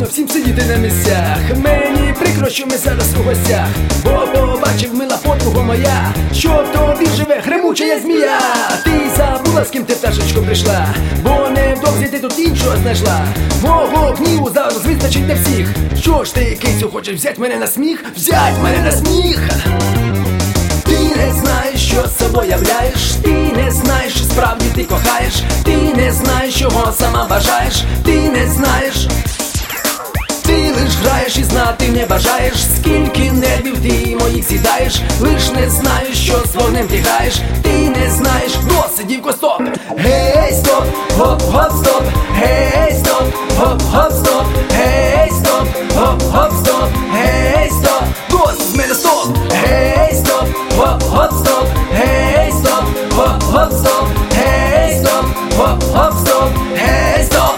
всім сидіти на місцях. Мені прикро, що ми зараз у гостях, бо побачив мила подруга моя, що в тобі живе гремуча я змія. Ти забула, з ким ти пташечко прийшла, бо невдовзі ти тут іншого знайшла. Мого гніву зараз вистачить на всіх. Що ж ти, кицю, хочеш взять мене на сміх? Взять мене на сміх! Ти не знаєш, що собою являєш, ти не знаєш, що справді ти кохаєш, ти не знаєш, чого сама бажаєш, ти не знаєш. Ти лиш граєш і знати не бажаєш, скільки нервів ти моїх з'їдаєш. Лиш не знаєш, що з вогнем ти граєш, ти не знаєш. Досить, дівко, стоп! Гей, стоп, хоп-хоп, стоп! Гей, стоп, хоп-хоп, стоп! Гей, стоп, хоп-хоп, стоп! Гей, стоп! Досить з мене, стоп! Гей, стоп, хоп-хоп, стоп! Гей, стоп, хоп-хоп, стоп! Гей, стоп, хоп-хоп, стоп! Гей, стоп!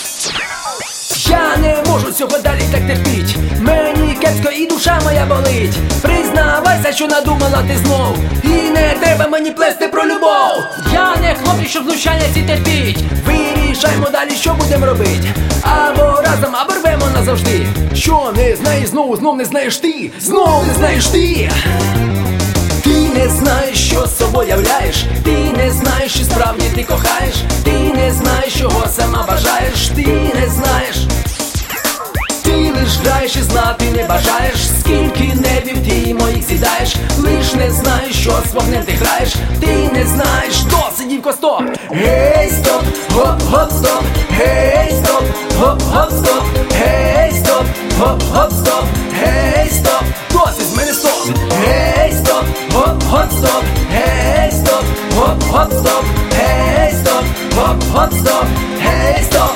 Я не можу цього далі так терпіть, мені кепсько і душа моя болить. Признавайся, що надумала ти знов, і не треба мені плести про любов. Я не хлопець, щоб знущання ці терпіть. Вирішаймо далі, що будемо робити. Або разом, або рвемо назавжди. Що не знаєш знову, знов не знаєш ти, знов не знаєш ти. Ти не знаєш, що з собою являєш, ти не знаєш, чи справді ти кохаєш, ти не знаєш, чого сама бажаєш, ти не знаєш. Ти лиш граєш і знати не бажаєш, скільки нервів ти моїх з'їдаєш. Лиш не знаєш, що з вогнем ти граєш, ти не знаєш. Досить, дівко, стоп! Гей, стоп, хоп-хоп, стоп! Гей, стоп, хоп-хоп, стоп! Гей, стоп, хоп-хоп, стоп! Гей, стоп! Досить з мене, стоп! Гей, стоп, хоп-хоп, стоп! Гей, стоп, хоп-хоп, стоп! Гей, стоп, хоп-хоп, стоп! Гей, стоп!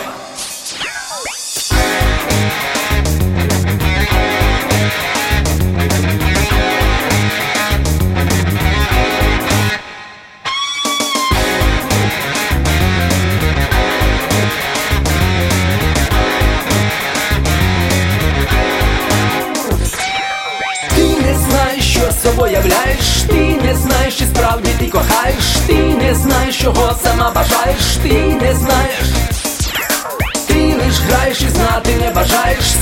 Собою являєш, ти не знаєш, чи справді ти кохаєш, ти не знаєш, чого сама бажаєш, ти не знаєш. Ти лиш граєш і знати не бажаєш,